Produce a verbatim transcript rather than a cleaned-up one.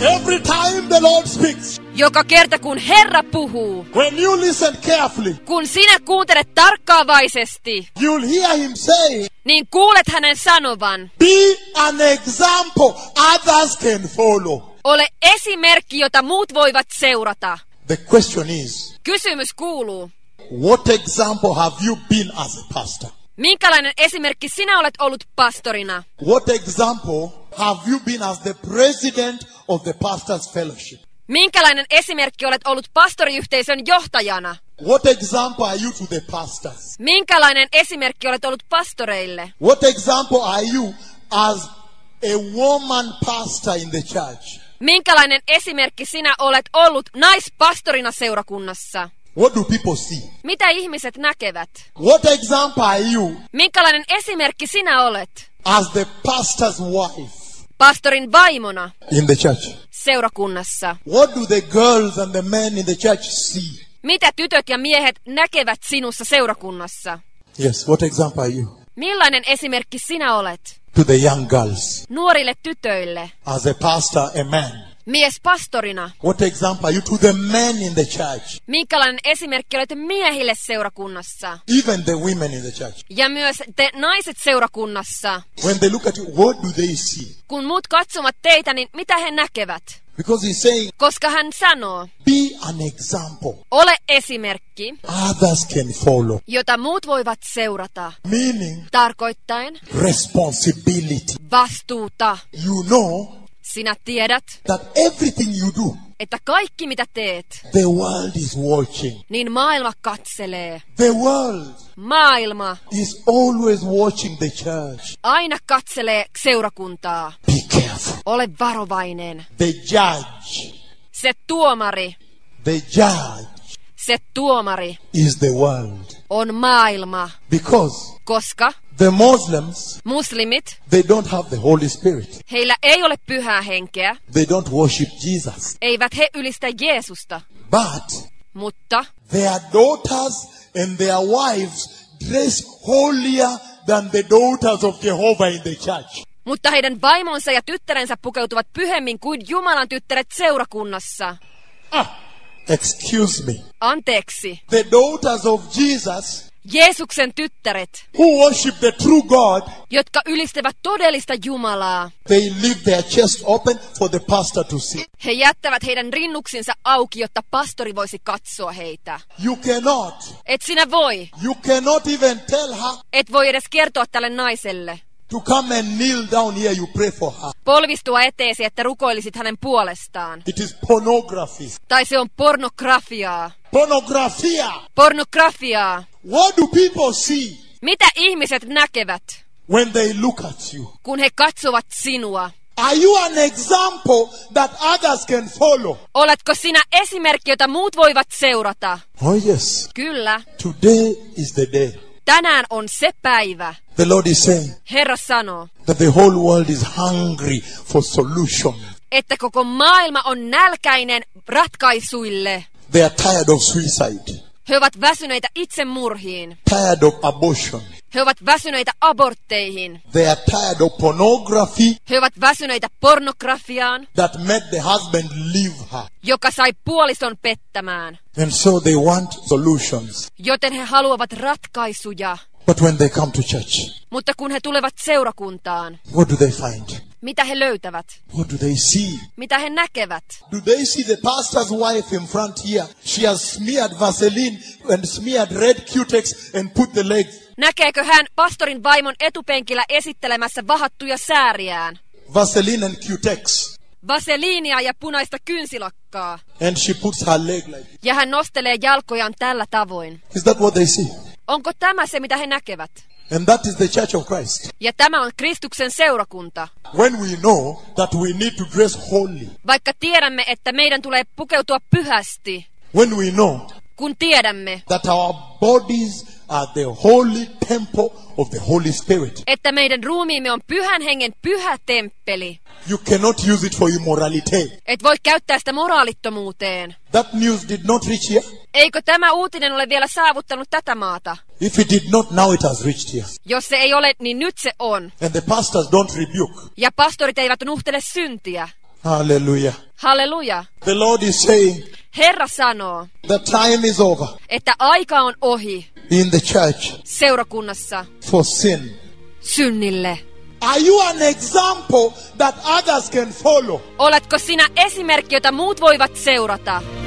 Every time the Lord speaks, joka kerta kun Herra puhuu, when you listen carefully, kun sinä kuuntelet tarkkaavaisesti, you'll hear him say, niin kuulet hänen sanovan, be an example others can follow. ole esimerkki, jota muut voivat seurata. The question is, Kysymys kuuluu, what example have you been as a pastor? minkälainen esimerkki sinä olet ollut pastorina? What example have you been as the president of the pastors' fellowship? Minkälainen esimerkki olet ollut pastoriyhteisön johtajana? What example are you to the pastors? Minkälainen esimerkki olet ollut pastoreille? What example are you as a woman pastor in the church? Minkälainen esimerkki sinä olet ollut naispastorina seurakunnassa? What do people see? Mitä ihmiset näkevät? What example are you Minkälainen esimerkki sinä olet as the pastor's wife pastorin vaimona in the church? seurakunnassa? What do the girls and the men in the church see? Mitä tytöt ja miehet näkevät sinussa seurakunnassa? Yes, what example are you Millainen esimerkki sinä olet to the young girls? nuorille tytöille? As a pastor, a man. Mies pastorina. What example are you to the men in the church? Minkälainen esimerkki olet miehille seurakunnassa? Even the women in the church. Ja myös te naiset seurakunnassa. When they look at you, what do they see? Kun muut katsovat teitä, niin mitä he näkevät? Because he's saying, Koska hän sanoo, be an example ole esimerkki, others can follow. jota muut voivat seurata. Meaning Tarkoittaen responsibility. vastuuta. You know Sinä tiedät, that everything you do, että kaikki mitä teet, the world is watching. niin maailma katselee. The world Maailma is always watching the church. aina katselee seurakuntaa. Be careful. Ole varovainen. The judge, Se tuomari, the judge se tuomari is the world. on maailma. Because Koska the Muslims, muslimit, they don't have the Holy Spirit. heillä ei ole pyhää henkeä, They don't worship Jesus. eivät he ylistä Jeesusta. But Mutta their daughters and their wives dress holier than the daughters of Jehovah in the church. Mutta heidän vaimonsa ja tyttärensä pukeutuvat pyhemmin kuin Jumalan tyttäret seurakunnassa. Ah, excuse me. Anteeksi. The daughters of Jesus Jeesuksen tyttäret, who worship the true God, jotka ylistävät todellista Jumalaa. they leave their chest open for the pastor to see. He jättävät heidän rinnuksinsa auki, jotta pastori voisi katsoa heitä. You cannot, Et sinä voi. you cannot even tell her Et voi edes kertoa tälle naiselle. to come and kneel down here, you pray for her. Polvistua eteesi, että rukoilisit hänen puolestaan. It is pornography. Tai se on pornografiaa. Pornographia. Pornografiaa. What do people see Mitä ihmiset näkevät, when they look at you? kun he katsovat sinua? Are you an example that others can follow? Oletko sinä esimerkki, jota muut voivat seurata? Oh yes. Kyllä. Today is the day. Tänään on se päivä. The Lord is saying Herra sanoo, that the whole world is hungry for solution. että koko maailma on nälkäinen ratkaisuille. They are tired of suicide, He ovat väsyneitä itsemurhiin. tired of abortion. He ovat väsyneitä abortteihin. They are tired of pornography He ovat väsyneitä pornografiaan, that made the husband leave her. joka sai puolison pettämään. And so they want solutions. Joten he haluavat ratkaisuja. But when they come to church, Mutta kun he tulevat seurakuntaan, what do they find? mitä he löytävät? What do they see? Mitä he näkevät? Do they see the pastor's wife in front here? She has smeared Vaseline and smeared red Q-tex and put the legs. Näkeekö hän pastorin vaimon etupenkillä esittelemässä vahattuja sääriään? Vaseline and Q-tex. Vaseliinia ja punaista kynsilakkaa. And she puts her leg like this. Ja hän nostelee jalkojaan tällä tavoin. Is that what they see? Onko tämä se, mitä he näkevät? And that is the church of Christ. Ja tämä on Kristuksen seurakunta. When we know that we need to dress holy. Vaikka tiedämme, että meidän tulee pukeutua pyhästi. When we know Kun tiedämme, that our bodies are the holy temple of the Holy Spirit. että meidän ruumiimme on pyhän hengen pyhä temppeli. You cannot use it for immorality. Et voi käyttää sitä moraalittomuuteen. That news did not reach here. Eikö tämä uutinen ole vielä saavuttanut tätä maata? If it did not, now it has reached here. Jos se ei ole, niin nyt se on. And the pastors don't rebuke. Ja pastorit eivät nuhtele syntiä. Hallelujah. Halleluja. The Lord is saying Herra sanoo, the time is over että aika on ohi in the church seurakunnassa for sin. synnille. Are you an example that others can follow? Oletko sinä esimerkki, jota muut voivat seurata?